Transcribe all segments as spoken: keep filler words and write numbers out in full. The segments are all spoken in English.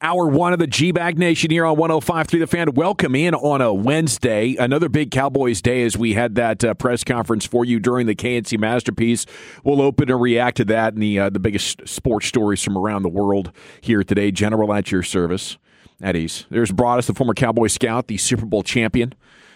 Hour one of the G-Bag Nation here on one oh five point three The Fan. Welcome in on a Wednesday. Another big Cowboys day as we had that uh, press conference for you during the K N C Masterpiece. We'll open and react to that and the, uh, the biggest sports stories from around the world here today. General at your service. At ease. There's Broadus, the former Cowboy scout, the Super Bowl champion.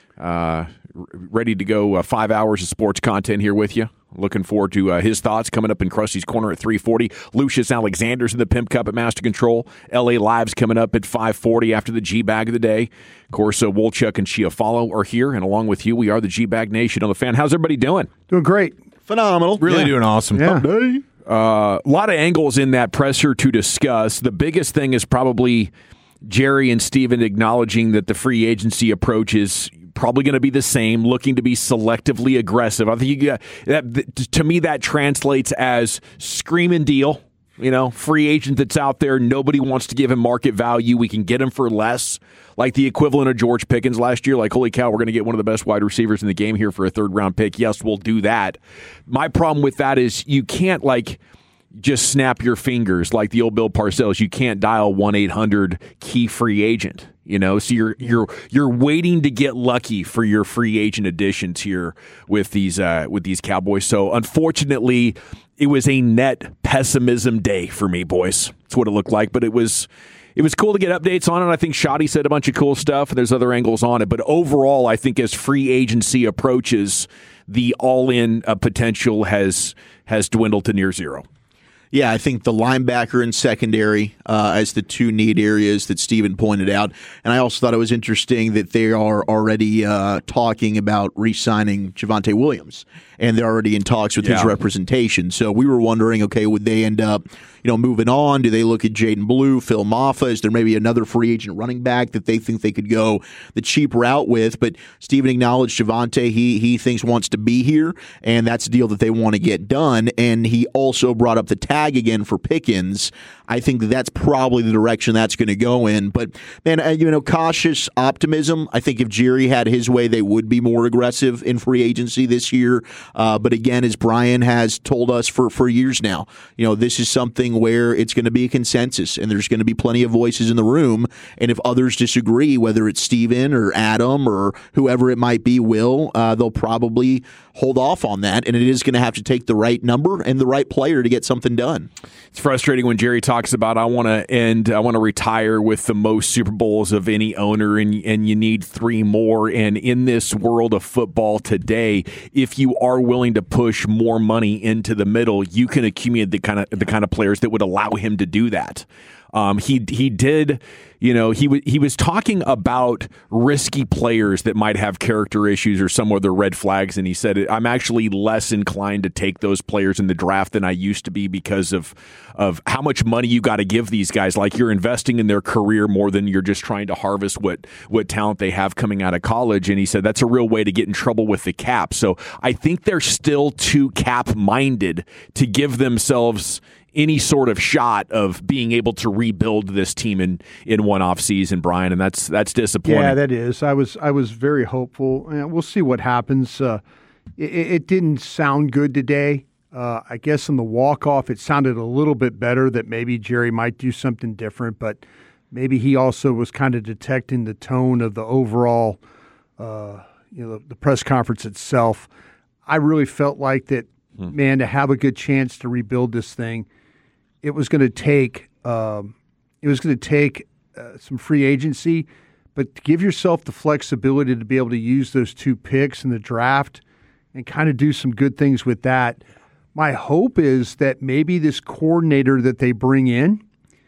Uh, ready to go uh, five hours of sports content here with you. Looking forward to uh, his thoughts coming up in Krusty's Corner at three forty. Lucius Alexander's in the Pimp Cup at Master Control. L A Live's coming up at five forty after the G-Bag of the day. Of course, uh, Wolchuk and Chiafalo are here, and along with you, we are the G-Bag Nation on The Fan. How's everybody doing? Doing great. Phenomenal. Really yeah. doing awesome. Yeah. Day. Uh, a lot of angles in that presser to discuss. The biggest thing is probably Jerry and Steven acknowledging that the free agency approach is probably going to be the same, looking to be selectively aggressive. I think you got, that, to me that translates as scream and deal. You know, free agent that's out there, nobody wants to give him market value. We can get him for less, like the equivalent of George Pickens last year. Like, holy cow, we're going to get one of the best wide receivers in the game here for a third-round pick. Yes, we'll do that. My problem with that is you can't, like, just snap your fingers like the old Bill Parcells. You can't dial one eight hundred key free agent. You know, so you're you're you're waiting to get lucky for your free agent additions here with these uh, with these Cowboys. So unfortunately, it was a net pessimism day for me, boys. That's what it looked like. But it was it was cool to get updates on it. I think Shoddy said a bunch of cool stuff, and there's other angles on it. But overall, I think as free agency approaches, the all-in uh, potential has has dwindled to near zero. Yeah, I think the linebacker and secondary uh, as the two need areas that Steven pointed out. And I also thought it was interesting that they are already uh, talking about re-signing Javonte Williams. And they're already in talks with yeah. his representation. So we were wondering, okay, would they end up, you know, moving on? Do they look at Jaden Blue, Phil Maffa? Is there maybe another free agent running back that they think they could go the cheap route with? But Steven acknowledged Javonte, he he thinks wants to be here, and that's a deal that they want to get done. And he also brought up the tag again for Pickens. I think that that's probably the direction that's going to go in. But, man, uh, you know, cautious optimism. I think if Jerry had his way, they would be more aggressive in free agency this year. Uh, but again, as Brian has told us for, for years now, you know, this is something where it's going to be a consensus and there's going to be plenty of voices in the room. And if others disagree, whether it's Steven or Adam or whoever it might be, Will, uh, they'll probably hold off on that. And it is going to have to take the right number and the right player to get something done. It's frustrating when Jerry talks about, I want to end, I want to retire with the most Super Bowls of any owner, and and you need three more. And in this world of football today, if you are willing to push more money into the middle, you can accumulate the kind of the kind of players that would allow him to do that. Um, he he did, you know, he w- he was talking about risky players that might have character issues or some other red flags, and he said, I'm actually less inclined to take those players in the draft than I used to be because of of how much money you got to give these guys. Like, you're investing in their career more than you're just trying to harvest what what talent they have coming out of college. And he said that's a real way to get in trouble with the cap. So I think they're still too cap-minded to give themselves any sort of shot of being able to rebuild this team in, in one off season, Brian, and that's that's disappointing. Yeah, that is. I was I was very hopeful. Uh, we'll see what happens. Uh, it, it didn't sound good today. Uh, I guess in the walk off, it sounded a little bit better that maybe Jerry might do something different, but maybe he also was kind of detecting the tone of the overall, uh, you know, the, the press conference itself. I really felt like that, hmm. man, to have a good chance to rebuild this thing, it was going to take um, it was going to take uh, some free agency, but to give yourself the flexibility to be able to use those two picks in the draft and kind of do some good things with that. My hope is that maybe this coordinator that they bring in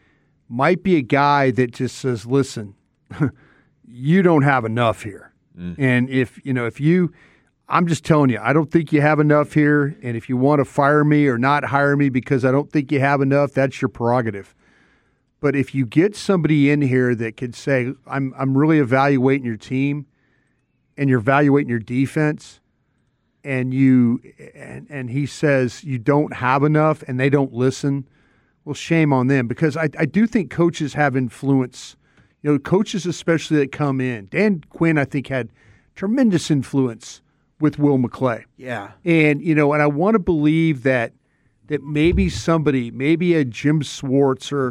might be a guy that just says, "Listen, you don't have enough here," mm. and if you know if you. I'm just telling you, I don't think you have enough here, and if you want to fire me or not hire me because I don't think you have enough, that's your prerogative. But if you get somebody in here that could say, I'm I'm really evaluating your team, and you're evaluating your defense, and you and, and he says you don't have enough and they don't listen, well, shame on them, because I, I do think coaches have influence. You know, coaches especially that come in. Dan Quinn, I think, had tremendous influence with Will McClay. Yeah. And, you know, and I want to believe that that maybe somebody, maybe a Jim Swartz or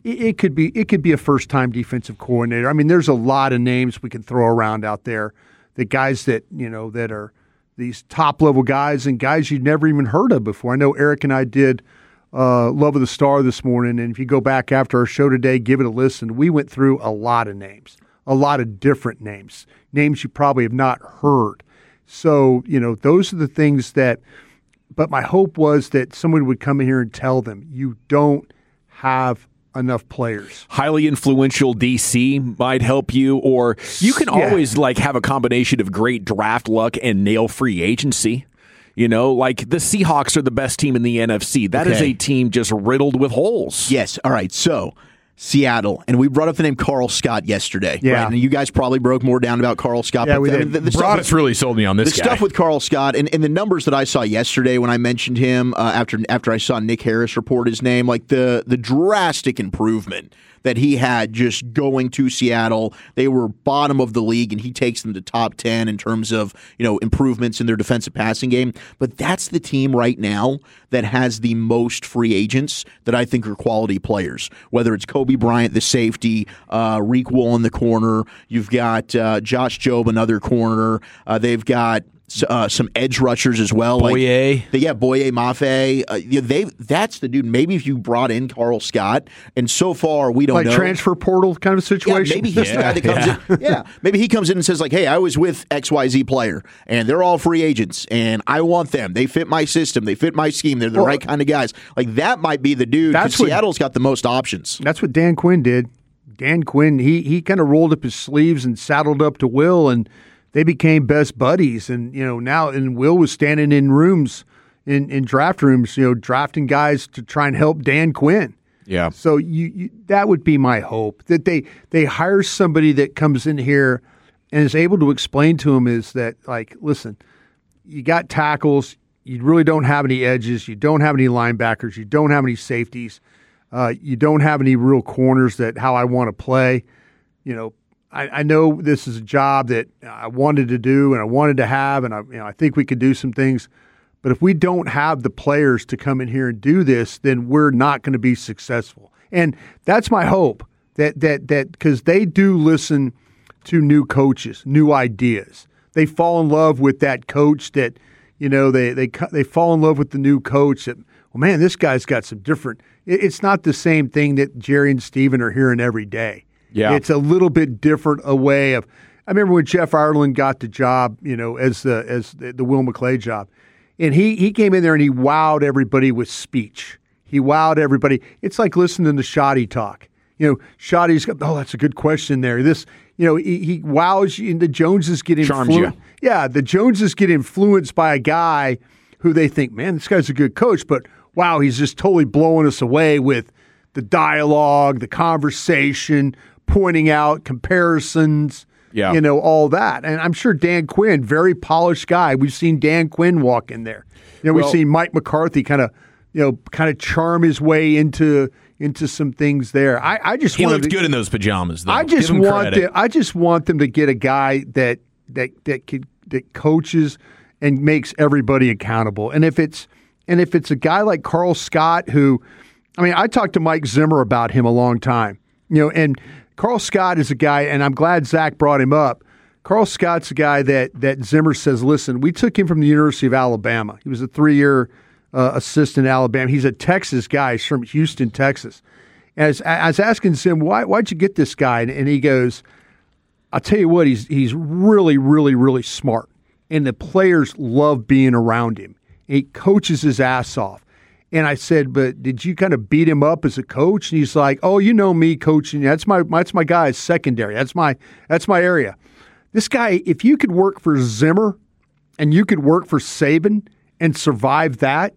it, it could be it could be a first time defensive coordinator. I mean, there's a lot of names we can throw around out there. The guys that you know that are these top level guys and guys you'd never even heard of before. I know Eric and I did uh, Love of the Star this morning, and if you go back after our show today, give it a listen. We went through a lot of names, a lot of different names, names you probably have not heard. So, you know, those are the things that, but my hope was that someone would come in here and tell them, you don't have enough players. Highly influential D C might help you, or you can Yeah. always like have a combination of great draft luck and nail free agency. You know, like the Seahawks are the best team in the N F C. That is Okay. a team just riddled with holes. Yes. All right. So Seattle, and we brought up the name Carl Scott yesterday. Yeah. Right? And you guys probably broke more down about Carl Scott. Yeah, but we the, did. the, the stuff Broadus with- really sold me on this the guy. stuff with Carl Scott and, and the numbers that I saw yesterday when I mentioned him uh, after after I saw Nick Harris report his name, like the the drastic improvement that he had just going to Seattle. They were bottom of the league, and he takes them to top ten in terms of you know improvements in their defensive passing game. But that's the team right now that has the most free agents that I think are quality players. Whether it's Kobe Bryant, the safety, uh, Reek Wool in the corner, you've got uh, Josh Jobe, another corner. Uh, they've got Uh, some edge rushers as well. Boye. Like, yeah, Boye Mafe. Uh, yeah, they that's the dude. Maybe if you brought in Carl Scott, and so far we don't Like know. transfer portal kind of Yeah, situation. maybe he's the guy that comes Yeah. in. Yeah, maybe he comes in and says like, "Hey, I was with X Y Z player, and they're all free agents, and I want them. They fit my system. They fit my scheme. They're the Well, right kind of guys." Like that might be the dude. That's Because what- Seattle's got the most options. That's what Dan Quinn did. Dan Quinn, he he kind of rolled up his sleeves and saddled up to Will, and they became best buddies. And you know now, and Will was standing in rooms, in, in draft rooms, you know, drafting guys to try and help Dan Quinn. Yeah. So you, you that would be my hope, that they they hire somebody that comes in here and is able to explain to him is that like, listen, you got tackles, you really don't have any edges, you don't have any linebackers, you don't have any safeties. Uh, you don't have any real corners that how I want to play. You know, I, I know this is a job that I wanted to do and I wanted to have, and I, you know, I think we could do some things. But if we don't have the players to come in here and do this, then we're not going to be successful. And that's my hope that that that because they do listen to new coaches, new ideas. They fall in love with that coach that, you know, they they they fall in love with the new coach that, well, man, this guy's got some different. It's not the same thing that Jerry and Steven are hearing every day. Yeah. It's a little bit different a way of. I remember when Jeff Ireland got the job, you know, as the as the, the Will McClay job, and he he came in there and he wowed everybody with speech. He wowed everybody. It's like listening to Shoddy talk. You know, Shoddy's got, oh, that's a good question there. This, you know, he, he wows you, and the Joneses get Charms influenced. you. Yeah, the Joneses get influenced by a guy who they think, man, this guy's a good coach, but wow, he's just totally blowing us away with the dialogue, the conversation, pointing out comparisons, Yeah. you know, all that. And I'm sure Dan Quinn, very polished guy. We've seen Dan Quinn walk in there. You know, we've Well- seen Mike McCarthy kind of, you know, kind of charm his way into into some things there. I, I just He wanted looked to, good in those pajamas, though. I just Give him want credit. them, I just want them to get a guy that that that could, that coaches and makes everybody accountable. And if it's and if it's a guy like Carl Scott, who, I mean, I talked to Mike Zimmer about him a long time, you know, and Carl Scott is a guy, and I'm glad Zach brought him up. Carl Scott's a guy that that Zimmer says, listen, we took him from the University of Alabama. He was a three-year uh, assistant at Alabama. He's a Texas guy. He's from Houston, Texas. And I was, I was asking Zim, why, why'd you get this guy? And, and he goes, I'll tell you what, he's he's really, really, really smart. And the players love being around him. He coaches his ass off. And I said, but did you kind of beat him up as a coach? And he's like, oh, you know me coaching. That's my that's my guy's secondary. That's my that's my area. This guy, if you could work for Zimmer and you could work for Saban and survive that,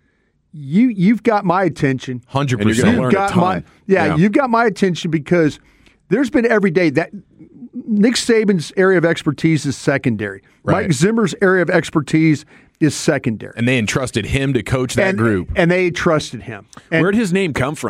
you you've got my attention. one hundred And you're percent. gonna learn You've a got my ton. yeah, Yeah. you've got my attention because there's been every day that Nick Saban's area of expertise is secondary. Right. Mike Zimmer's area of expertise is secondary. And they entrusted him to coach that and, group. and they trusted him. And Where'd his name come from?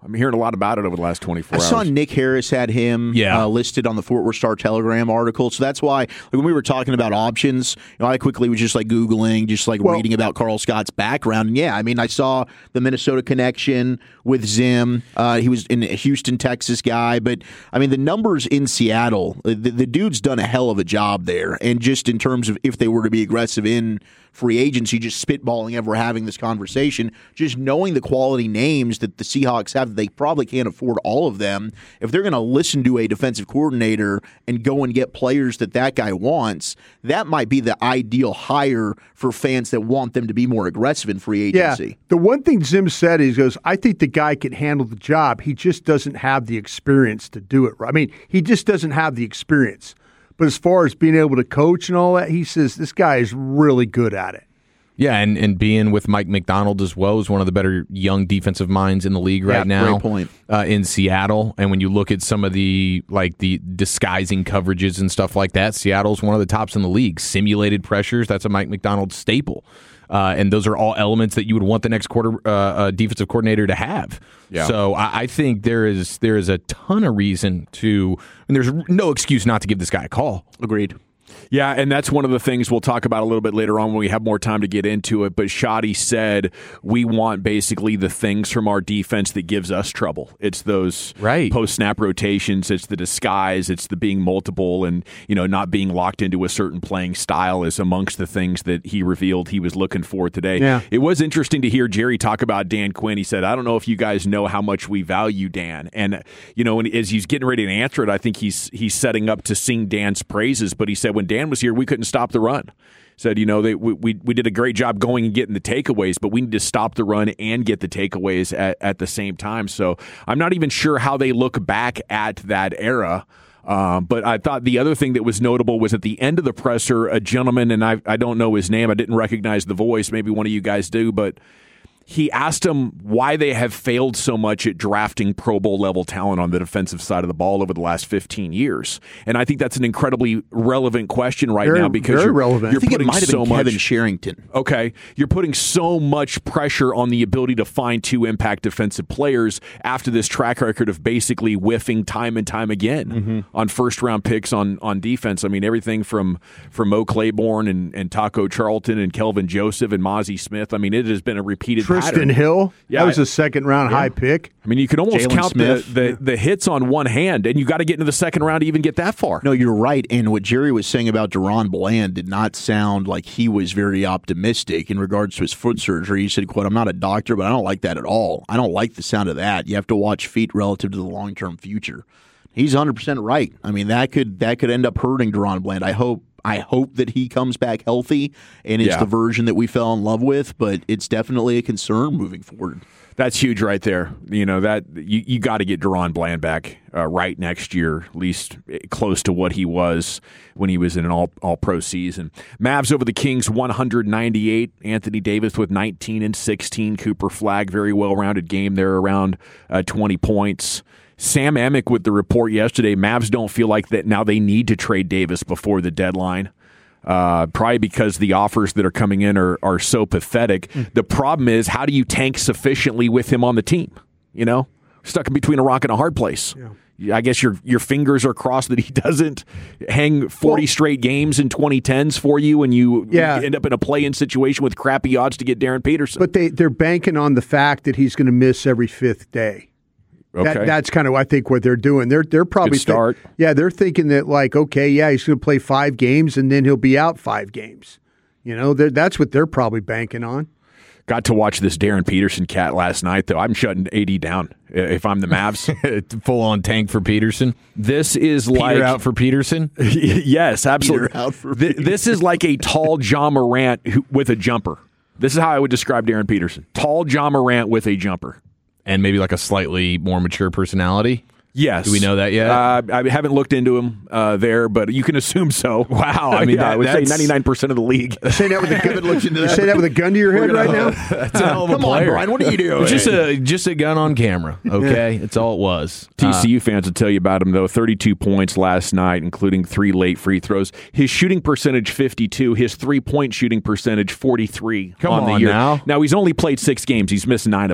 I'm hearing a lot about it over the last twenty-four I hours. saw Nick Harris had him Yeah. uh, listed on the Fort Worth Star-Telegram article, so that's why like, when we were talking about options, you know, I quickly was just like Googling, just like Well- reading about Carl Scott's background. And yeah, I mean, I saw the Minnesota connection with Zim. Uh, he was in a Houston, Texas guy, but I mean, the numbers in Seattle, the, the dude's done a hell of a job there. And just in terms of if they were to be aggressive in free agency, just spitballing ever having this conversation, just knowing the quality names that the Seahawks have, they probably can't afford all of them. If they're going to listen to a defensive coordinator and go and get players that that guy wants, that might be the ideal hire for fans that want them to be more aggressive in free agency. Yeah. The one thing Zim said is, he goes, I think the guy can handle the job. He just doesn't have the experience to do it. I mean, he just doesn't have the experience. But as far as being able to coach and all that, he says this guy is really good at it. Yeah, and, and being with Mike McDonald as well is one of the better young defensive minds in the league right Yeah, now. great point. Uh, in Seattle, and when you look at some of the like the disguising coverages and stuff like that, Seattle's one of the tops in the league. Simulated pressures, that's a Mike McDonald staple. Uh, and those are all elements that you would want the next quarter uh, uh, defensive coordinator to have. Yeah. So I, I think there is there is a ton of reason to, and there's no excuse not to give this guy a call. Agreed. Yeah, and that's one of the things we'll talk about a little bit later on when we have more time to get into it. But Shadi said we want basically the things from our defense that gives us trouble. It's those Right. post-snap rotations. It's the disguise. It's the being multiple and, you know, not being locked into a certain playing style is amongst the things that he revealed he was looking for today. Yeah. It was interesting to hear Jerry talk about Dan Quinn. He said, I don't know if you guys know how much we value Dan. And, you know, when, as he's getting ready to answer it, I think he's he's setting up to sing Dan's praises. But he said when Dan was here, we couldn't stop the run. Said, you know, they, we, we we did a great job going and getting the takeaways, but we need to stop the run and get the takeaways at, at the same time. So I'm not even sure how they look back at that era. Um, but I thought the other thing that was notable was at the end of the presser, a gentleman, and I, I don't know his name, I didn't recognize the voice, maybe one of you guys do, but he asked them why they have failed so much at drafting Pro Bowl level talent on the defensive side of the ball over the last fifteen years. And I think that's an incredibly relevant question right Very- now because very you're, relevant. you're I think it putting might have so been much. Kevin Sherrington. Okay, you're putting so much pressure on the ability to find two impact defensive players after this track record of basically whiffing time and time again Mm-hmm. on first round picks on on defense. I mean, everything from from Mo Claiborne and, and Taco Charlton and Kelvin Joseph and Mozzie Smith. I mean, it has been a repeated Tristan pattern. Hill, Yeah, that was I- a second round high pick. I mean, you can almost Jalen count the, Smith. the, the hits on one hand, and you got to get into the second round to even get that far. No, you're right. And what Jerry was saying about Deron Bland did not sound like he was very optimistic in regards to his foot surgery. He said, quote, I'm not a doctor, but I don't like that at all. I don't like the sound of that. You have to watch feet relative to the long-term future. He's one hundred percent right. I mean, that could that could end up hurting Deron Bland. I hope I hope that he comes back healthy and it's Yeah. the version that we fell in love with, but it's definitely a concern moving forward. That's huge right there. You know, that you, you got to get Deron Bland back uh, right next year, at least close to what he was when he was in an all all pro season. Mavs over the Kings one ninety-eight. Anthony Davis with nineteen and sixteen. Cooper Flagg, very well-rounded game there, around uh, twenty points. Sam Amick with the report yesterday, Mavs don't feel like that now they need to trade Davis before the deadline. Uh, probably because the offers that are coming in are, are so pathetic. Mm. The problem is, how do you tank sufficiently with him on the team? You know, stuck in between a rock and a hard place. Yeah. I guess your your fingers are crossed that he doesn't hang forty well, straight games in twenty tens for you, and you yeah. end up in a play-in situation with crappy odds to get Darren Peterson. But they, they're banking on the fact that he's going to miss every fifth day. Okay. That, that's kind of, I think, what they're doing. They're they're probably Good start. Th- yeah, they're thinking that like, okay, yeah, he's going to play five games and then he'll be out five games. You know, that's what they're probably banking on. Got to watch this Darren Peterson cat last night, though. I'm shutting A D down if I'm the Mavs. Full on tank for Peterson. This is Peter like out for Peterson. Yes, absolutely. Peter out for Th- this is like a tall John Morant who, with a jumper. This is how I would describe Darren Peterson: tall John Morant with a jumper. And maybe like a slightly more mature personality? Yes. Do we know that yet? Uh, I haven't looked into him uh, there, but you can assume so. Wow. I mean, yeah, that, I would say that's- ninety-nine percent of the league. Say that with a gun. looked into You that. say that with a gun to your head right now? That's a hell of a Come on, player. Brian, what are you doing? Just a just a gun on camera. Okay, that's all it was. T C U fans will tell you about him, though. thirty-two points last night, including three late free throws. His shooting percentage, fifty-two. His three-point shooting percentage, forty-three Come on the on year. now. Now, he's only played six games. He's missed nine of them.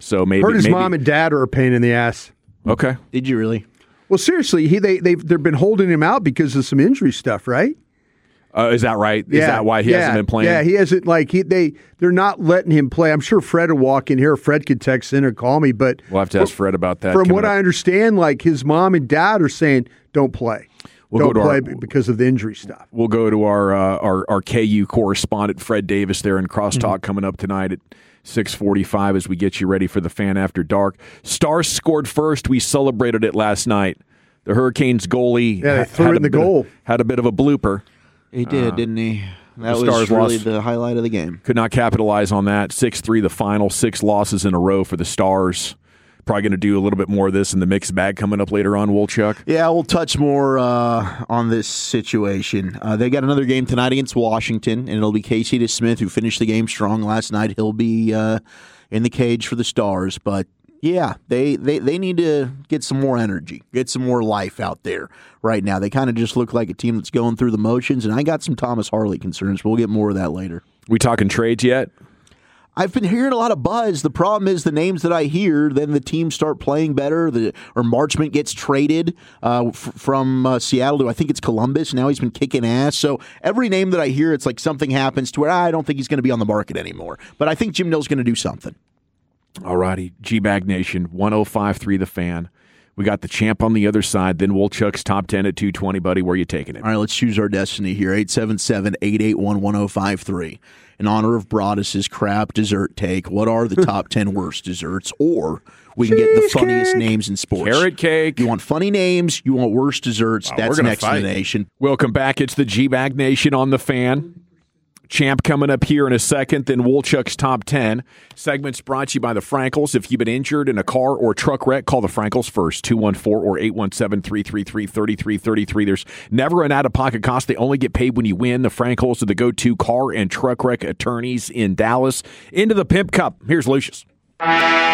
So maybe Heard his maybe, mom and dad are a pain in the ass. Okay. Did you really? Well, seriously, he they they've they've been holding him out because of some injury stuff, right? Uh, is that right? Is yeah, that why he yeah, hasn't been playing? Yeah, he hasn't. Like he, they, they're not letting him play. I'm sure Fred will walk in here. Fred could text in or call me, but We'll have to ask Fred about that. From what up. I understand, like his mom and dad are saying, "Don't play, We'll don't go to play our- because of the injury stuff." We'll go to our uh, our, our K U correspondent, Fred Davis, there in Crosstalk Mm-hmm. coming up tonight at six forty-five as we get you ready for the Fan After Dark. Stars scored first. We celebrated it last night. The Hurricanes goalie Yeah, they ha- threw had it in a the bit of- goal. had a bit of a blooper. He did, didn't he? That the was Stars really lost. the highlight of the game. Could not capitalize on that. six three the final, six losses in a row for the Stars. Probably going to do a little bit more of this in the mixed bag coming up later on, Wolchuk. Yeah, we'll touch more uh, on this situation. Uh, they got another game tonight against Washington, and it'll be Casey DeSmith, who finished the game strong last night. He'll be uh, in the cage for the Stars, but yeah, they, they, they need to get some more energy, get some more life out there right now. They kind of just look like a team that's going through the motions, and I got some Thomas Harley concerns. We'll get more of that later. We talking trades yet? I've been hearing a lot of buzz. The problem is the names that I hear, then the teams start playing better. The or Marchment gets traded uh, f- from uh, Seattle to I think it's Columbus. Now he's been kicking ass. So every name that I hear, it's like something happens to where I don't think he's going to be on the market anymore. But I think Jim Nill's going to do something. All righty, G-Bag Nation, one oh five point three The Fan. We got the champ on the other side, then Wolchuk's top ten at two twenty, buddy. Where are you taking it? All right, let's choose our destiny here. eight seven seven, eight eight one, one oh five three. In honor of Broadus's crap dessert take, what are the top ten worst desserts? Or we can get the funniest names in sports. Carrot cake. You want funny names, you want worst desserts. Wow, That's we're gonna next in fight. the nation. Welcome back. It's the G-Bag Nation on the Fan. Champ coming up here in a second, then Wolchuk's top ten. Segments brought to you by the Frankels. If you've been injured in a car or truck wreck, call the Frankels first, two one four or eight one seven, three three three, three three three three. There's never an out-of-pocket cost. They only get paid when you win. The Frankels are the go-to car and truck wreck attorneys in Dallas. Into the Pimp Cup. Here's Lucius. Big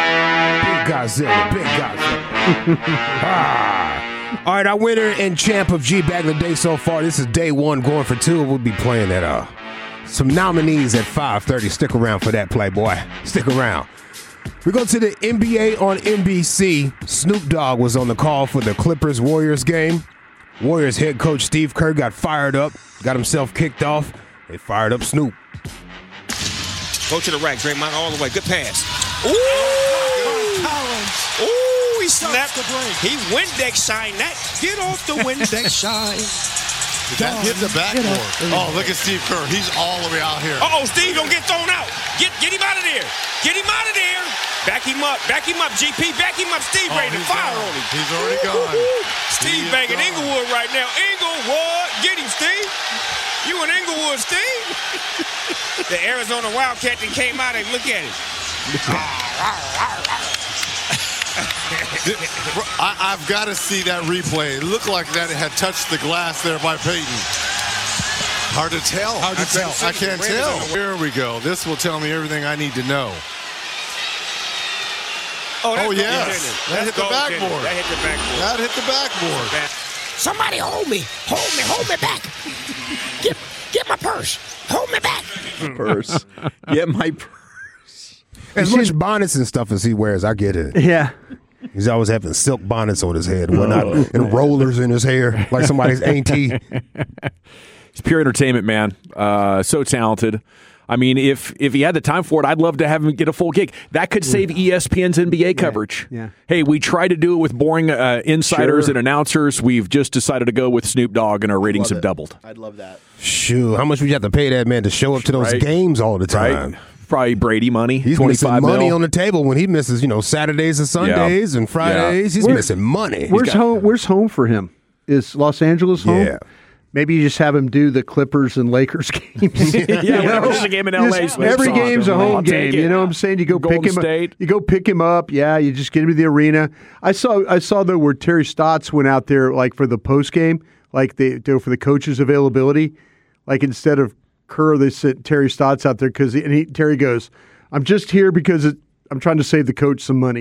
Godzilla, big Godzilla. ah. All right, our winner and champ of G-Bag the day so far. This is day one, going for two. We'll be playing at uh, some nominees at five thirty. Stick around for that, Playboy. Stick around. We go to the N B A on N B C. Snoop Dogg was on the call for the Clippers-Warriors game. Warriors head coach Steve Kerr got fired up, got himself kicked off. They fired up Snoop. Go to the rack, Draymond, all the way. Good pass. Ooh! Ooh, he snapped the break. He Windex shine that. Get off the Windex shine. That hit the backboard. Oh, look at Steve Kerr. He's all the way out here. Uh-oh, Steve, don't get thrown out. Get get him out of there. Get him out of there. Back him up. Back him up, G P. Back him up. Steve Oh, ready to he's fire gone. on him. He's already Ooh, gone. ooh, ooh. Steve He is banging gone. Inglewood right now. Inglewood. Get him, Steve. You in Inglewood, Steve. The Arizona Wildcat that came out and look at it. I, I've got to see that replay. It looked like that it had touched the glass there by Peyton. Hard to tell. Hard to I can't- tell. I can't Red is tell. on the- Here we go. This will tell me everything I need to know. Oh, that's Oh, goaltending. yes. That That's hit the goaltending. backboard. That hit the backboard. That hit the backboard. Somebody hold me. Hold me. Hold me back. Get, get my purse. Hold me back. Purse. Get my purse. As much bonnets and stuff as he wears, I get it. Yeah. He's always having silk bonnets on his head and whatnot, and rollers in his hair, like somebody's auntie. It's pure entertainment, man. Uh, so talented. I mean, if if he had the time for it, I'd love to have him get a full gig. That could save E S P N's N B A coverage. yeah. Hey, we tried to do it with boring uh, insiders Sure. and announcers. We've just decided to go with Snoop Dogg, and our ratings have it. doubled. I'd love that. Shoot, how much would you have to pay that man to show up to those Right. games all the time? Right? Probably Brady money. He's missing twenty-five money mil. on the table when he misses, you know, Saturdays and Sundays and Fridays. He's Where- missing money. Where's got- home? Where's home for him? Is Los Angeles home? Yeah. Maybe you just have him do the Clippers and Lakers games. Yeah, whenever there's a game in L A, Just Snoop's every on. game's a I'll home take game. it. You know what I'm saying? You go Golden pick him State. up. You go pick him up. Yeah, you just get him to the arena. I saw I saw though where Terry Stotts went out there like for the post game, like they do for the coaches' availability. Like instead of Kerr, they sent Terry Stotts out there because and he, Terry goes, "I'm just here because it, I'm trying to save the coach some money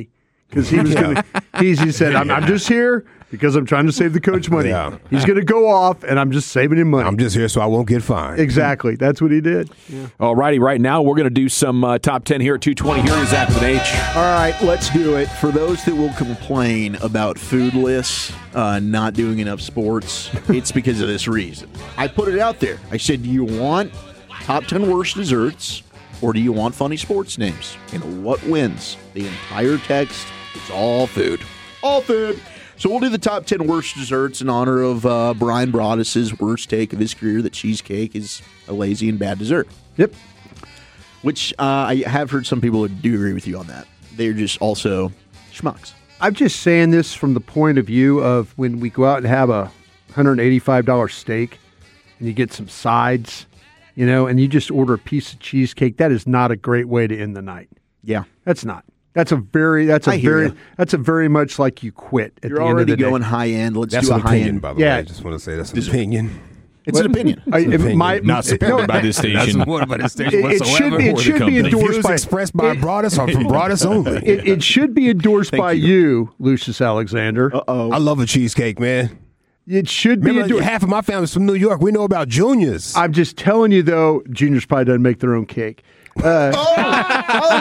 because he was Yeah. going to. He said, I'm, "I'm just here because I'm trying to save the coach money. Yeah. He's going to go off, and I'm just saving him money." I'm just here so I won't get fined. Exactly. That's what he did. Yeah. All righty, right now we're going to do some uh, top ten here at two twenty. Here is Zach with an H. All right, let's do it. For those that will complain about food lists uh, not doing enough sports, it's because of this reason. I put it out there. I said, do you want top ten worst desserts or do you want funny sports names? And what wins? The entire text, it's all food. All food. So we'll do the top ten worst desserts in honor of uh, Brian Broaddus's worst take of his career, that cheesecake is a lazy and bad dessert. Yep. Which uh, I have heard some people do agree with you on that. They're just also schmucks. I'm just saying this from the point of view of when we go out and have a one hundred eighty-five dollars steak and you get some sides, you know, and you just order a piece of cheesecake. That is not a great way to end the night. Yeah. That's not. That's a very, that's a I hear very, ya. that's a very much like you quit at You're the end of already the day. going high end. Let's That's do a an high opinion, end. by the Yeah. way. I just want to say that's an opinion. It's an opinion. I, It's an if opinion. my- Not supported no, by this Not station. supported by the station It- it should whatsoever. be- it or the should be company. endorsed Views by- expressed by it- Broaddus are from Broaddus only. It, it should be endorsed by you. you. Lucius Alexander. Uh-oh. I love a cheesecake, man. It should be Remember, endorsed. half of my family's from New York. We know about Juniors. I'm just telling you, though, Junior's probably doesn't make their own cake. Uh, Oh,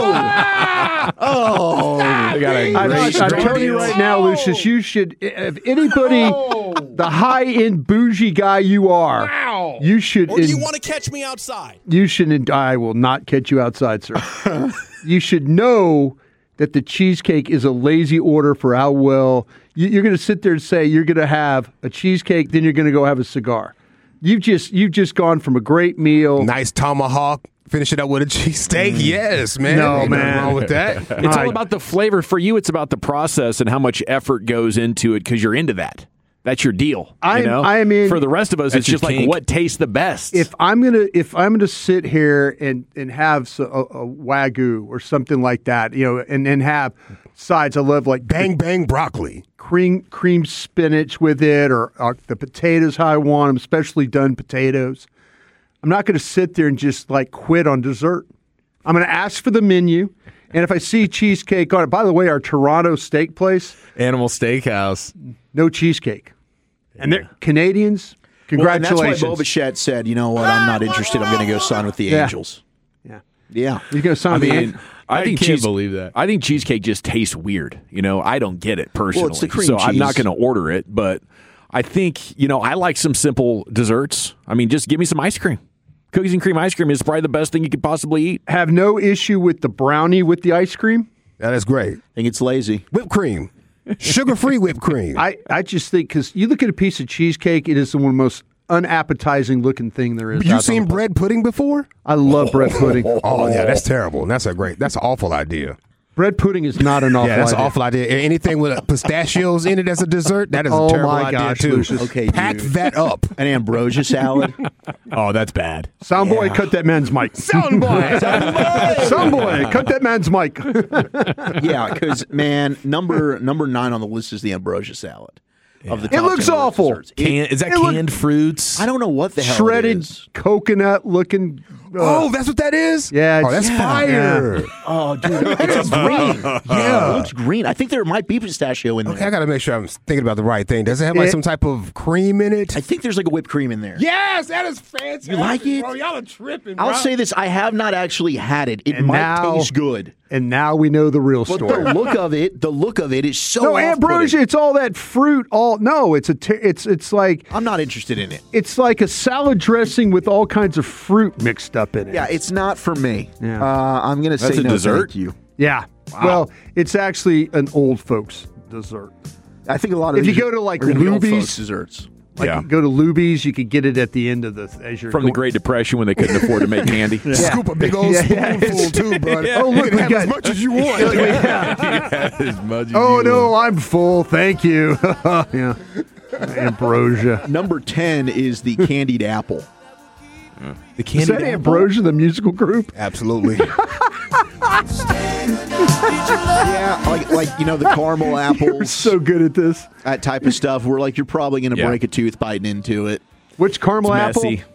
no. Oh. They got a I'm, great I'm great telling you deal. right now, Lucius, you should, if anybody, the high-end bougie guy you are, you should. Or do you in- want to catch me outside? You should. in- I will not catch you outside, sir. You should know that the cheesecake is a lazy order for how well you, you're going to sit there and say you're going to have a cheesecake, then you're going to go have a cigar. You've just you've just gone from a great meal. Nice tomahawk. Finish it up with a cheesesteak. Yes, man. No, Ain't nothing man. wrong with that. It's I- all about the flavor. For you, it's about the process and how much effort goes into it because you're into that. That's your deal. I'm- you know? I mean- for the rest of us, That's it's just your like kink. what tastes the best. If I'm gonna if I'm gonna sit here and and have so, a, a wagyu or something like that, you know, and and have sides, I love like Bang, bang, broccoli. cream cream spinach with it, or, or the potatoes how I want them, specially done potatoes. I'm not going to sit there and just like quit on dessert. I'm going to ask for the menu, and if I see cheesecake on it, by the way, our Toronto steak place, Animal Steakhouse. no cheesecake, and they're Canadians. Well, and Congratulations! that's why Boba said, you know what, I'm not interested. I'm going to go sign with the Yeah. Angels. yeah, Yeah. you going to sign I the mean, I, I think can't cheese, believe that. I think cheesecake just tastes weird. You know, I don't get it personally. the cream so I'm not cheese. going to order it. But I think you know, I like some simple desserts. I mean, just give me some ice cream. Cookies and cream ice cream is probably the best thing you could possibly eat. have no issue with the brownie with the ice cream. That is great. I think it's lazy. Whipped cream. Sugar-free whipped cream. I, I just think because you look at a piece of cheesecake, it is the one of the most unappetizing looking thing there is. you out seen on the- bread pudding before? I love bread pudding. Oh, yeah, that's terrible. That's a great, that's an awful idea. Bread pudding is not an awful Yeah, that's idea. an awful idea. Anything with pistachios in it as a dessert, that is Oh, a terrible my idea, gosh, too. Lucius. Okay, Pack dude. that up. An ambrosia salad. Oh, that's bad. Soundboy, cut that man's mic. Soundboy, Soundboy, cut that man's mic. Yeah, because, man, number number nine on the list is the ambrosia salad. Of the It top looks ten worst awful. desserts. It- Can, is that it look- canned fruits? I don't know what the hell it Shredded is. coconut looking. Oh, that's what that is? Yeah, Oh, that's yeah, fire. Oh, dude, it's green. Yeah, it looks green. I think there might be pistachio in there. Okay, I got to make sure I'm thinking about the right thing. Does it have like It- some type of cream in it? I think there's like a whipped cream in there. Yes, that is fantastic. You like it? Bro, y'all are tripping, I'll bro. say this: I have not actually had it. It And might now- taste good, And now we know the real but story. the look of it, the look of it is so. No, off-putting. ambrosia. It's all that fruit. All no. It's a. Ter- it's it's like I'm not interested in it. it's like a salad dressing with all kinds of fruit mixed up in it. Yeah, it's not for me. Yeah. Uh, I'm gonna That's say a no, dessert? thank you. Yeah. Well, it's actually an old folks dessert. I think a lot of If you these go to, like, are gonna be old Luby's- folks desserts. Like Yeah. you go to Luby's, you could get it at the end of the as you're From the going- Great Depression when they couldn't afford to make candy. Scoop a big old Yeah, yeah, spoonful it's- too, bro. Oh, look, you can we have got- as much as you want. As much as Oh you no, want. I'm full. Thank you. Yeah. Ambrosia. Number ten is the candied apple. The Is candy that Ambrosia, the musical group? Absolutely. Yeah, like like you know the caramel You're apples, so good at this. that type of stuff. Where like you're probably gonna Yeah. break a tooth biting into it. Which caramel It's apple? messy.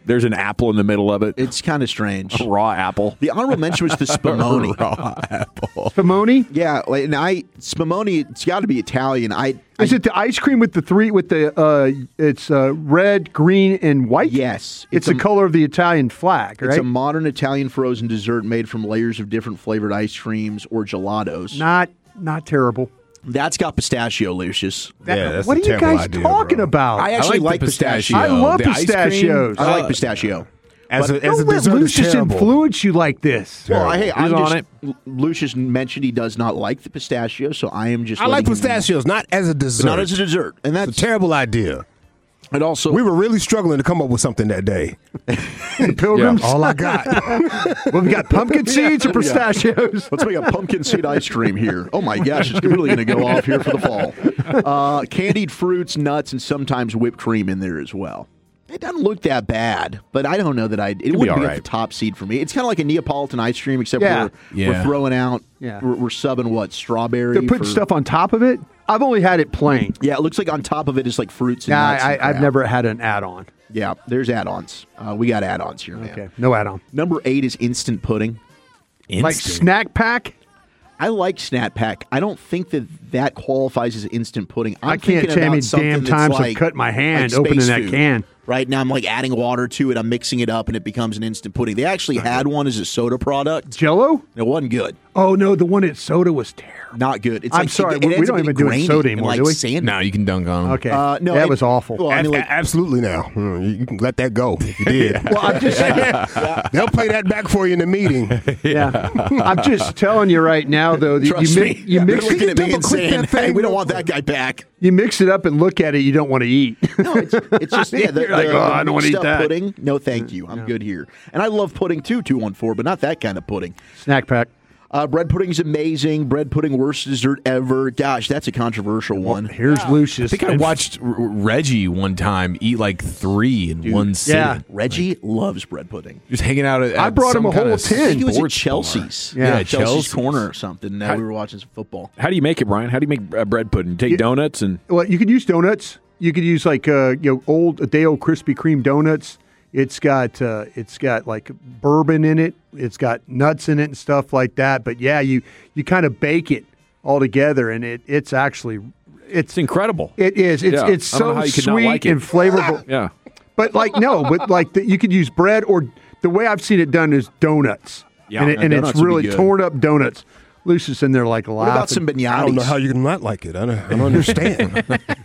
There's an apple in the middle of it. It's kind of strange. A raw apple. The honorable mention was the spumoni. Raw apple. Spumoni? Yeah, like, and I spumoni. It's got to be Italian. I Is I, it the ice cream with the three with the uh, it's uh, red, green, and white? Yes, it's, it's the a- color of the Italian flag, right? It's a modern Italian frozen dessert made from layers of different flavored ice creams or gelatos. not not terrible. That's got pistachio, Lucius. Yeah, that's what a are you terrible guys idea, talking bro. about? I actually like like, the pistachio. I love The ice cream, pistachios. I like uh, pistachio. As a, as a Don't let dessert, it's Lucius terrible. influence you like this. Well, hey, I'm He's on just, it. L- Lucius mentioned he does not like the pistachio, so I am just. I like letting him know. pistachios, not as a dessert. Not as a dessert, and It's that's a terrible idea. and also We were really struggling to come up with something that day. The Pilgrims. All I got. Well, we got pumpkin seeds or pistachios. Let's make a pumpkin seed ice cream here. Oh my gosh, it's really going to go off here for the fall. Uh, candied fruits, nuts, and sometimes whipped cream in there as well. It doesn't look that bad, but I don't know that I. It wouldn't be, all at right. the top seed for me. It's kind of like a Neapolitan ice cream, except Yeah. we're, Yeah. we're throwing out. Yeah. We're, we're subbing what strawberry. They're putting for- stuff on top of it. I've only had it plain. Yeah, it looks like on top of it is like fruits and Yeah, nuts. I, and I, I've crap. never had an add-on. Yeah, there's add-ons. Uh, we got add-ons here, man. Okay, no add-on. Number eight is instant pudding. Like snack pack. I like Snack Pack. I don't think that that qualifies as instant pudding. I'm I can't thinking tell you how about many something damn that's times I've like- cut my hand like opening space that food. can. Right now, I'm like adding water to it. I'm mixing it up, and it becomes an instant pudding. They actually had one as a soda product. Jello? It wasn't good. Oh no, the one at soda was terrible. Not good. It's I'm like, sorry, it, we- it we ends don't up even getting do it in grainy soda and anymore, like do we? sand. No, you can dunk on them. Okay, Uh, no, that it- was awful. Well, I A- mean, a- like, absolutely now. Hmm, You you can let that go if you did. Well, I'm just They'll play that back for you in the meeting. yeah. I'm just telling you right now, though. That trust you me. mi- you They're mix looking it, at me and double-click saying, that thing "Hey, we don't real want that guy back." You mix it up and look at it. You don't want to eat. No, it's, it's just yeah. The, You're like, the- "Oh, the I don't wanna eat mixed up that." pudding. No, thank you. I'm good here, and I love pudding too. Two one four, but not that kind of pudding. Snack pack. Uh, bread pudding is amazing. Bread pudding, worst dessert ever. Gosh, that's a controversial one. Here's Lucius. I think I watched R- Reggie one time eat like three in one sitting. yeah. Reggie loves bread pudding. Just hanging out at, I at brought him some a whole kinda tin. I think it was at sports Chelsea's. Yeah. Yeah, Chelsea's, Chelsea's. Corner or something. Uh, we were watching some football. How do you make it, Brian? How do you make uh, bread pudding? Take You- donuts and Well, you could use donuts. You could use like uh, you know old a day old Krispy Kreme donuts. It's got uh, it's got like bourbon in it. It's got nuts in it and stuff like that. But yeah, you you kind of bake it all together, and it it's actually it's it's incredible. it is it's Yeah. it's I don't know so how you could not sweet like it. and flavorful. Yeah. But like no, but like the, you could use bread or the way I've seen it done is donuts. Yeah, and, it, yeah, and donuts it's would be really good. torn up donuts. Lucius in there like laughing. What about some I don't know beignets? how you can not like it. I don't, I don't understand.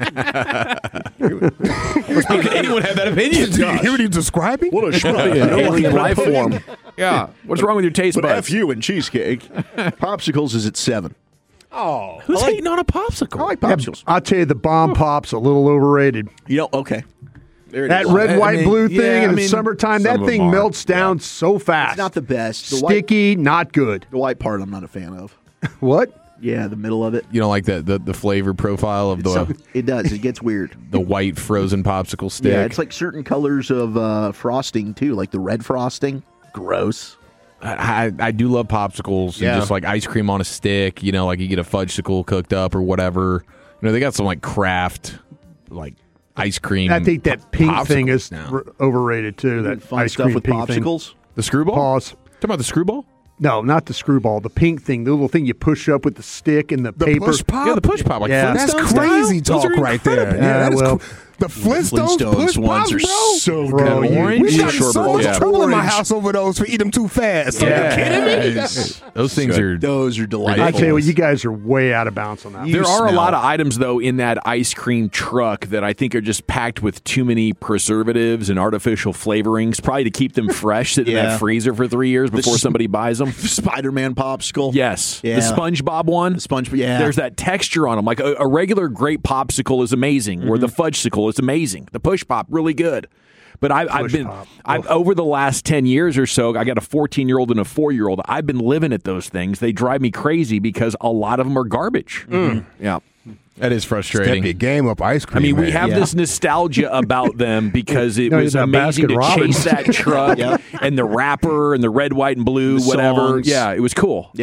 How could anyone have that opinion? Do you hear what he's describing? What a schmuck. An alien life form. Yeah. What's wrong with your taste But buds? F you and cheesecake. Popsicles is at seven. Who's hating on a popsicle? I like Yeah, popsicles. I'll tell you, the bomb pop's a little overrated. You know, okay. There it That is. red, I white, mean, blue thing yeah, in I the mean, summertime, some that of thing them are, melts down so fast. It's not the best. The white, Sticky, not good. the white part I'm not a fan of. What? Yeah, the middle of it. You don't like the, the, the flavor profile of the So- it does. It gets weird. the white frozen popsicle stick? Yeah, it's like certain colors of uh, frosting too, like the red frosting. Gross. I, I I do love popsicles Yeah. and just like ice cream on a stick. You know, like you get a fudgesicle cooked up or whatever. You know, they got some like craft like ice cream. I think that pink thing popsicles is now. r- overrated too. That Fun ice stuff cream with pink thing. popsicles. the screwball. Pause. Talking about the screwball. No, not the screwball. The pink thing, the little thing you push up with the stick and the, The paper. push pop? Yeah, the push pop. Like Yeah. That's Flintstones crazy style? Those talk are right there. incredible. Yeah, Yeah, that's well, cool. The Flintstones, Flintstones push ones pops, are bro. so Bro, good. you- Orange? We got Shortbread. so much Yeah. trouble in my Orange. house over those for eating them too fast. Are Yeah. you kidding me? Those things are. Those are delightful. I tell you what, you guys are way out of bounds on that. You There are a smell. lot of items, though, in that ice cream truck that I think are just packed with too many preservatives and artificial flavorings, probably to keep them fresh, sit in Yeah. that freezer for three years before s- somebody buys them. Spider-Man popsicle. Yes. Yeah. The SpongeBob one. The sponge. Yeah. There's that texture on them. Like a, a regular grape popsicle is amazing, Mm-hmm. or the fudgesicle is amazing. The push pop, really good. But I, I've Push been, pop. I've over the last ten years or so, I got a fourteen year old and a four year old. I've been living at those things. They drive me crazy because a lot of them are garbage. Mm. Yeah. That is Step frustrating. your game up, ice cream. I mean, we man. have Yeah. this nostalgia about them because it No, was that amazing to Baskin chase Robbins. that truck Yep. and the wrapper and the red, white, and blue, The whatever. songs. Yeah, it was cool. Yep.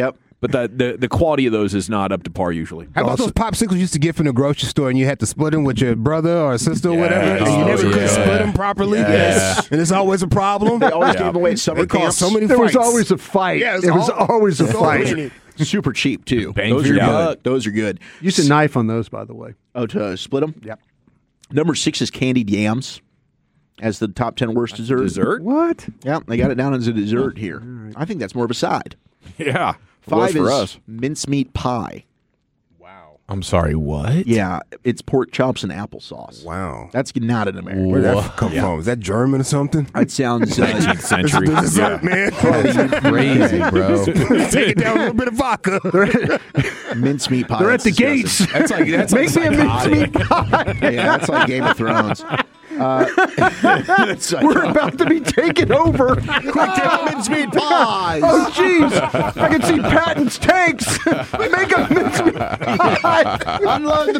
but the, the the quality of those is not up to par usually. How about those popsicles you used to get from the grocery store and you had to split them with your brother or sister or whatever? And you Oh, never could yeah. split them properly? Yes. And it's always a problem? They always gave away at summer It caused camps. so many There fights. was always a fight. Yeah, it was all- always a so fight. many. Super cheap too. Bang those for are your good. buck. Those are good. Used to knife on those, by the way. Oh, to uh, split them. Yep. Number six is candied yams as the top ten worst dessert. Dessert? What? Yeah, they got it down as a dessert here. I think that's more of a side. Yeah. Five for is us. mincemeat pie. I'm sorry, what? Yeah, it's pork chops and applesauce. Wow. That's not an American. Where'd that come from? Is that German or something? That sounds uh, nineteenth century. This is Yeah. it, man. Crazy, bro. Take it down a little bit of vodka. mincemeat pie. They're at That's the disgusting. gates. That's like that's Make like me a psychotic. mincemeat pie. Yeah, that's like Game of Thrones. Uh, it's like, We're about to be taken over. quick down mincemeat pies. Oh, jeez. I can see Patton's tanks. Make a mincemeat pie. Unload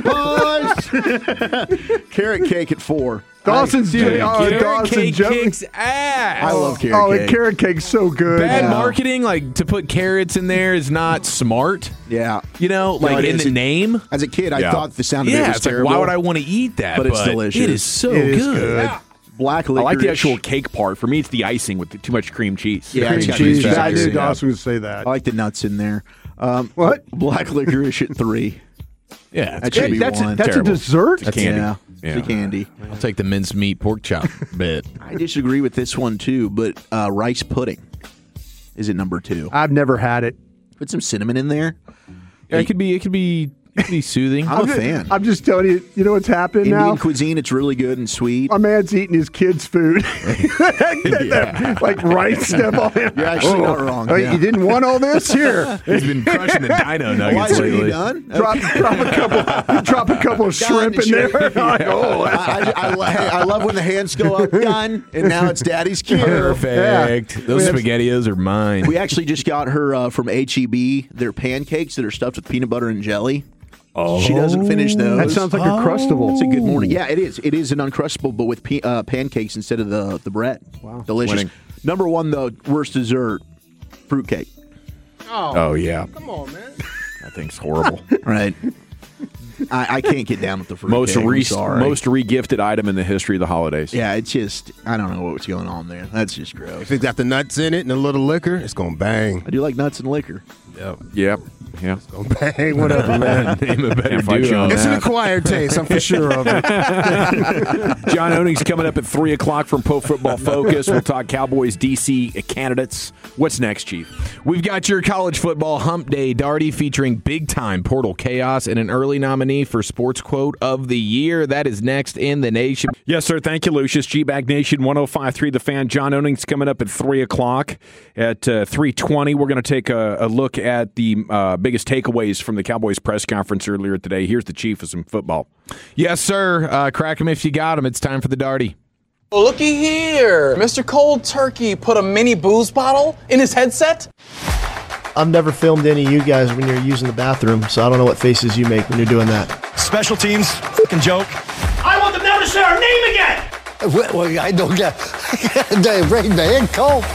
the pies. Carrot cake at four. Dawson's Dude, oh, carrot Dawson cake Jones. kicks ass. I love carrot Oh, cake. and carrot cake's so good. Bad Yeah. marketing, like to put carrots in there is not smart. Yeah. You know, No, like it in is. the name. As a kid, I Yeah. thought the sound of it Yeah, was it's like, terrible. why would I want to eat that? But it's delicious. It is so It is good. good. Yeah. Black I licorice. like the actual cake part. For me, it's the icing with the, too much cream cheese. Yeah, Cream it's got cheese. cheese I knew factor, yeah. Dawson would say that. I like the nuts in there. Um, What? Black licorice at three. Yeah, That it's should good. be That's a, one. that's a Terrible. dessert? It's candy. Yeah, Yeah. the candy. I'll take the mincemeat pork chop bit. I disagree with this one too, but uh, rice pudding is at number two. I've never had it. Put some cinnamon in there. Yeah, it could be. It could be. It could be soothing. I'm a just, fan. I'm just telling you, you know what's happening Indian now? cuisine, it's really good and sweet. Our man's eating his kids' food. Like rice stuff on him. You're actually not wrong. Oh, yeah. you didn't want all this? Here. He's been crushing the dino Why nuggets are you lately. done? Drop, drop a couple drop a couple of shrimp in there. Like, oh, I, I, I, lo- hey, I love when the hands go up, done, and now it's Daddy's cue. Perfect. Yeah. Those We have- SpaghettiOs are mine. We actually just got her uh, from H E B. They're pancakes that are stuffed with peanut butter and jelly. Oh, she doesn't finish those. that sounds like a crustable. It's a good morning. Yeah, it is. It is an uncrustable, but with pe- uh, pancakes instead of the the bread. Wow, delicious. Winning. Number one though, worst dessert, fruitcake. Oh, yeah. Come on, man. That thing's horrible. Right. I, I can't get down with the fruitcake. most I'm re- sorry. most re-gifted item in the history of the holidays. Yeah, it's just I don't know what's going on there. That's just gross. If it's got the nuts in it and a little liquor, it's going to bang. I do like nuts and liquor. Yep. Yeah. Going to bang, whatever, man. Name a better Can't fight you on duo. It's an that. acquired taste, I'm for sure of it. John Oning's coming up at three o'clock from Pro Football Focus. We'll talk Cowboys D C candidates. What's next, Chief? We've got your college football hump day, Darty, featuring big-time portal chaos and an early nominee for Sports Quote of the Year. That is next in the nation. Yes, sir. Thank you, Lucius. G-Bag Nation, one oh five point three The Fan. John Oning's coming up at three o'clock. At uh, three twenty, we're going to take a, a look at the uh, biggest takeaways from the Cowboys press conference earlier today. Here's the Chief of some football. Yes, sir. Uh, crack 'em if you got 'em. It's time for the Darty. Looky here. Mister Cold Turkey put a mini booze bottle in his headset? I've never filmed any of you guys when you're using the bathroom, so I don't know what faces you make when you're doing that. Special teams, fucking joke. I want them never to say our name again. Well, well, I don't get. They bring the head cold.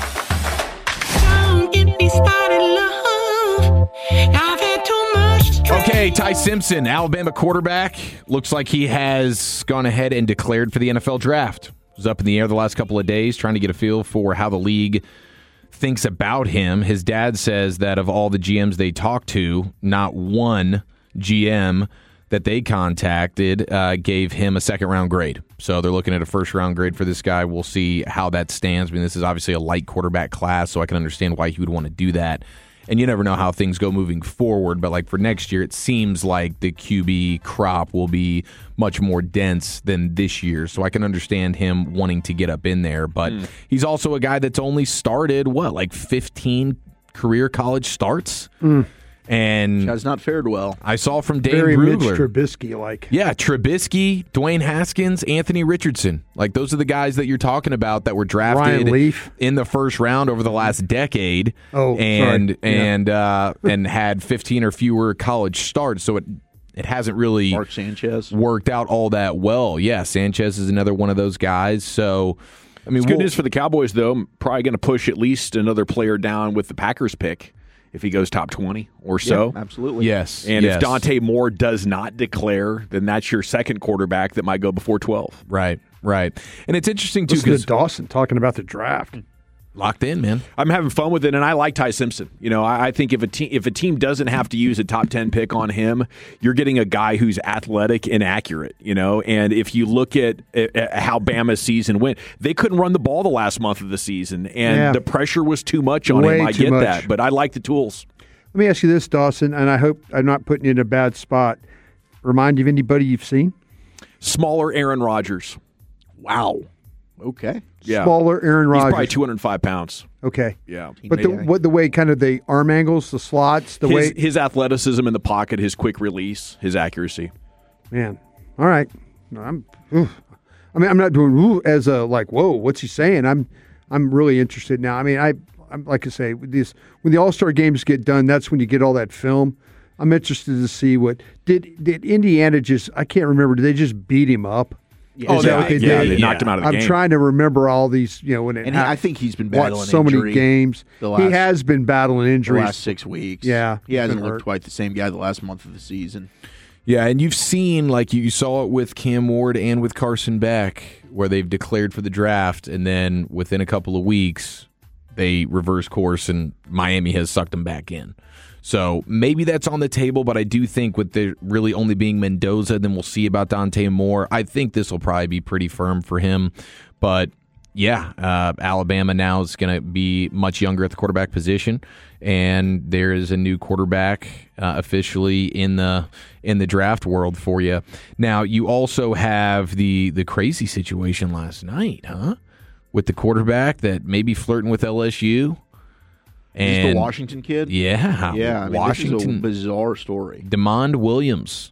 Okay, Ty Simpson, Alabama quarterback. Looks like he has gone ahead and declared for the N F L draft. It was up in the air the last couple of days, trying to get a feel for how the league thinks about him. His dad says that of all the G Ms they talked to, not one G M that they contacted uh, gave him a second-round grade. So they're looking at a first-round grade for this guy. We'll see how that stands. I mean, this is obviously a light quarterback class, so I can understand why he would want to do that. And you never know how things go moving forward, but like for next year, it seems like the Q B crop will be much more dense than this year. So I can understand him wanting to get up in there, but mm. he's also a guy that's only started, what, like fifteen career college starts? Mm. And has not fared well. I saw from Dane Very Mitch Brugler. Trubisky like. Yeah, Trubisky, Dwayne Haskins, Anthony Richardson. Like those are the guys that you're talking about that were drafted Ryan Leaf. in the first round over the last decade. Oh, and sorry. and yeah. uh, and had fifteen or fewer college starts. So it it hasn't really Mark Sanchez worked out all that well. Yeah, Sanchez is another one of those guys. So I mean, it's good we'll, news for the Cowboys, though. I'm probably going to push at least another player down with the Packers pick if he goes top twenty or so. Yeah, absolutely. Yes. And yes. if Dante Moore does not declare, then that's your second quarterback that might go before twelve. Right, right. And it's interesting, too, Listen to because Dawson talking about the draft. locked in, man. I'm having fun with it, and I like Ty Simpson. You know, I, I think if a team if a team doesn't have to use a top ten pick on him, you're getting a guy who's athletic and accurate. You know, and if you look at, at, at how Bama's season went, they couldn't run the ball the last month of the season, and Yeah. the pressure was too much on Way him. I too get much. that, but I like the tools. Let me ask you this, Dawson, and I hope I'm not putting you in a bad spot. Remind you of anybody you've seen? Smaller Aaron Rodgers. Wow. Okay. Yeah. Smaller Aaron He's Rodgers. probably two hundred five pounds. Okay. Yeah. But the what the way kind of the arm angles, the slots, the his, way his athleticism in the pocket, his quick release, his accuracy. man. All right. No, I'm oof. I mean I'm not doing ooh as a like, whoa, what's he saying? I'm I'm really interested now. I mean, I I'm like I say, with these when the All-Star games get done, that's when you get all that film. I'm interested to see what did did Indiana just I can't remember, did they just beat him up? Oh, Is that yeah, what they yeah, did? they knocked him out of the I'm game. trying to remember all these, you know, when it And he, happened. I think he's been Watched battling so injury many games. the last- he has been battling the injuries. last six weeks. Yeah, He hasn't been looked hurt. quite the same guy the last month of the season. Yeah, and you've seen, like, you saw it with Cam Ward and with Carson Beck, where they've declared for the draft, and then within a couple of weeks, they reverse course, and Miami has sucked them back in. So maybe that's on the table, but I do think with there really only being Mendoza, then we'll see about Dante Moore. I think this will probably be pretty firm for him. But, yeah, uh, Alabama now is going to be much younger at the quarterback position, and there is a new quarterback uh, officially in the in the draft world for you. Now, you also have the the crazy situation last night, huh? With the quarterback that may be flirting with L S U. Is this And the Washington kid? Yeah, Yeah, I mean, Washington. This is a bizarre story. DeMond Williams,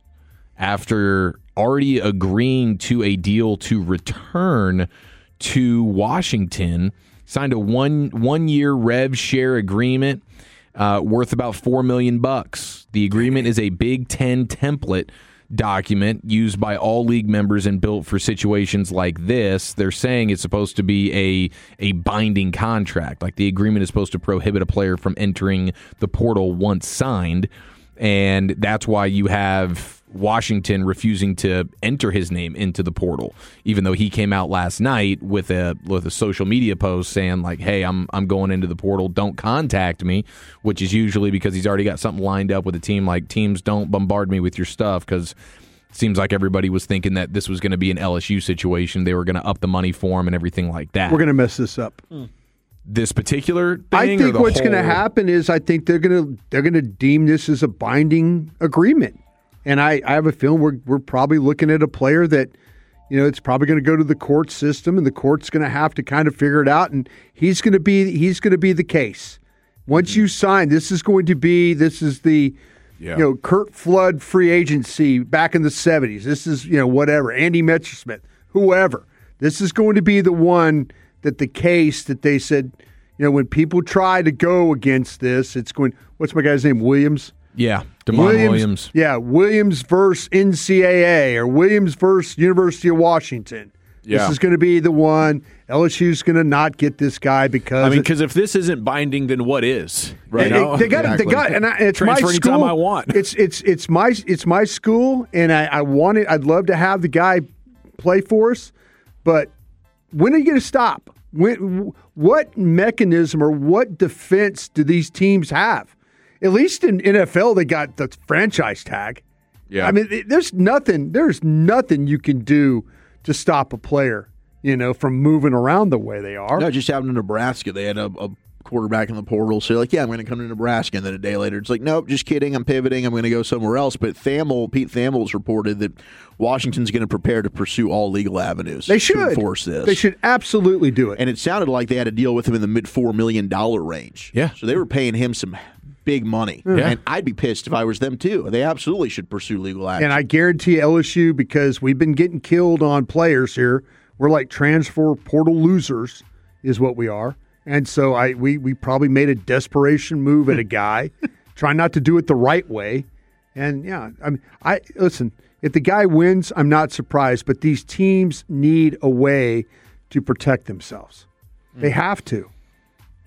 after already agreeing to a deal to return to Washington, signed a one one year rev share agreement uh, worth about four million bucks. The agreement is a Big Ten template document used by all league members and built for situations like this. They're saying it's supposed to be a a binding contract. Like the agreement is supposed to prohibit a player from entering the portal once signed, and that's why you have Washington refusing to enter his name into the portal, even though he came out last night with a with a social media post saying like, "Hey, I'm I'm going into the portal. Don't contact me," which is usually because he's already got something lined up with the team. Like, teams don't bombard me with your stuff, because it seems like everybody was thinking that this was going to be an L S U situation. They were going to up the money for him and everything like that. We're going to mess this up. This particular thing, I or think the what's going to whole- happen is I think they're going to they're going to deem this as a binding agreement, and I, I have a feeling we're we're probably looking at a player that, you know, it's probably going to go to the court system, and the court's going to have to kind of figure it out, and he's going to be he's going to be the case. Once you sign, this is going to be this is the Yeah. you know Kurt Flood free agency back in the seventies. This is, you know, whatever, Andy Messersmith, whoever. This is going to be the one that the case that they said, you know, when people try to go against this, it's going, what's my guy's name? Williams? Yeah, DeMond Williams. Yeah, Williams versus N C double A or Williams versus University of Washington. Yeah. This is going to be the one. L S U's going to not get this guy because I mean, it- because if this isn't binding, then what is? They- You know? They got it. They got, and I, it's my Transfer school. anytime I want. It's it's it's my it's my school, and I, I want it. I'd love to have the guy play for us, but when are you going to stop? When, what mechanism or what defense do these teams have? At least in N F L, they got the franchise tag. Yeah. I mean, there's nothing. There's nothing you can do to stop a player, you know, from moving around the way they are. No, it just happened in Nebraska. They had a, a quarterback in the portal. So, like, yeah, I'm going to come to Nebraska. And then a day later, it's like, nope, just kidding. I'm pivoting. I'm going to go somewhere else. But Thamel, Pete Thamel's reported that Washington's going to prepare to pursue all legal avenues They to should enforce this. They should absolutely do it. And it sounded like they had a deal with him in the mid four million dollar range. Yeah. So they were paying him some big money. Yeah. And I'd be pissed if I was them too. They absolutely should pursue legal action. And I guarantee L S U, because we've been getting killed on players here, we're like transfer portal losers is what we are. And so I we, we probably made a desperation move at a guy, trying not to do it the right way. And, yeah, I mean, I listen, if the guy wins, I'm not surprised. But these teams need a way to protect themselves. They have to.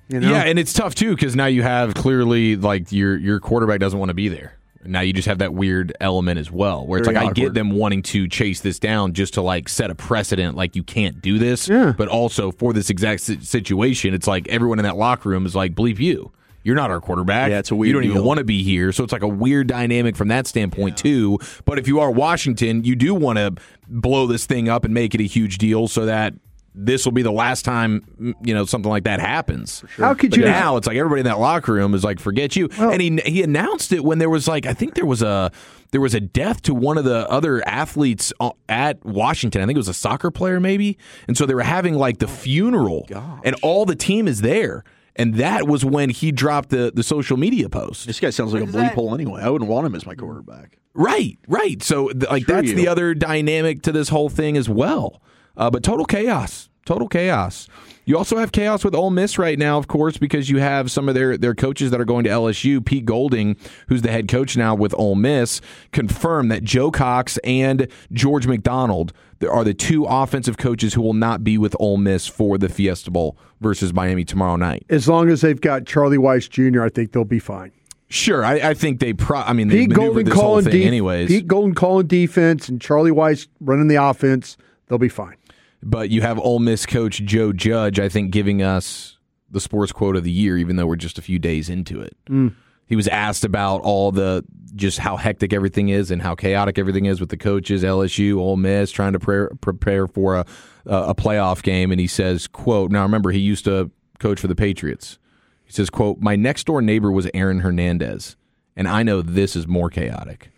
You know? Yeah, and it's tough too because now you have clearly like your your quarterback doesn't want to be there. Now you just have that weird element as well, where it's Very like awkward. I get them wanting to chase this down just to like set a precedent, like you can't do this. Yeah. But also for this exact si- situation, it's like everyone in that locker room is like, bleep you. You're not our quarterback. Yeah, it's a weird You don't even deal. want to be here. So it's like a weird dynamic from that standpoint, too. But if you are Washington, you do want to blow this thing up and make it a huge deal so that this will be the last time, you know, something like that happens. How could But you- now it's like everybody in that locker room is like, forget you. Well- and he he announced it when there was like, I think there was a there was a death to one of the other athletes at Washington. I think it was a soccer player maybe. And so they were having like the funeral and all the team is there. And that was when he dropped the, the social media post. This guy sounds like a bleep hole anyway. I wouldn't want him as my quarterback. Right, right. So th- like Screw that's you. the other dynamic to this whole thing as well. Uh, but total chaos, total chaos. You also have chaos with Ole Miss right now, of course, because you have some of their, their coaches that are going to L S U. Pete Golding, who's the head coach now with Ole Miss, confirmed that Joe Cox and George McDonald are the two offensive coaches who will not be with Ole Miss for the Fiesta Bowl versus Miami tomorrow night. As long as they've got Charlie Weiss Junior, I think they'll be fine. Sure, I, I think they. Pro- I mean, they Pete maneuvered Golden this whole calling thing def- anyways. Pete Golden calling defense and Charlie Weiss running the offense. They'll be fine. But you have Ole Miss coach Joe Judge, I think, giving us the sports quote of the year, even though we're just a few days into it. Mm. He was asked about all the just how hectic everything is and how chaotic everything is with the coaches, L S U, Ole Miss, trying to pre- prepare for a a playoff game. And he says, "quote." Now remember, he used to coach for the Patriots. He says, "quote. My next door neighbor was Aaron Hernandez, and I know this is more chaotic."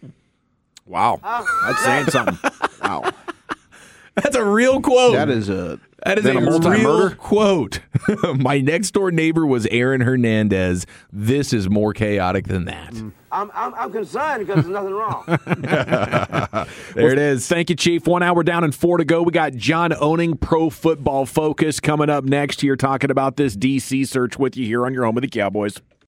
Wow, that's saying something. Wow. That's a real quote. That is a that is that a, a real multi-murder? quote. My next door neighbor was Aaron Hernandez. This is more chaotic than that. I'm, I'm, I'm concerned because there's nothing wrong. There it is. Thank you, Chief. One hour down and four to go. We got John Owning, Pro Football Focus, coming up next here, talking about this D C search with you here on your home of the Cowboys.